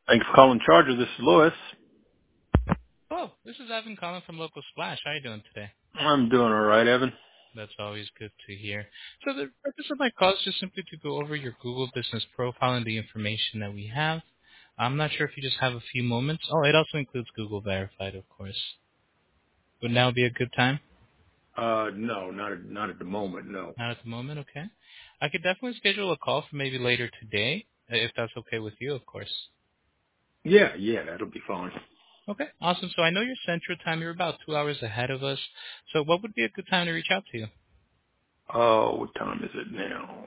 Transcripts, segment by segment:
Thanks for calling Charger. This is Lewis. Hello, this is Evan calling from Local Splash. How are you doing today? I'm doing all right, Evan. That's always good to hear. So the purpose of my call is just simply to go over your Google business profile and the information that we have. I'm not sure if you just have a few moments. Oh, it also includes Google Verified, of course. Would now be a good time? No, not at the moment. No. Not at the moment, okay. I could definitely schedule a call for maybe later today, if that's okay with you, of course. Yeah, that'll be fine. Okay, awesome. So I know your Central Time. You're about 2 hours ahead of us. So what would be a good time to reach out to you? What time is it now?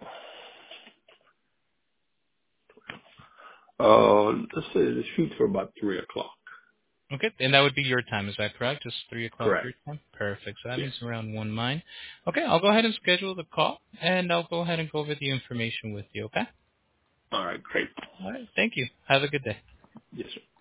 Let's say the shoot for about 3 o'clock. Okay, and that would be your time, is that correct? Just 3 o'clock Correct. your time? Perfect. So that Yes. means around 1 mine. Okay, I'll go ahead and schedule the call, and I'll go ahead and go over the information with you, okay? All right, great. All right, thank you. Have a good day. Yes, sir.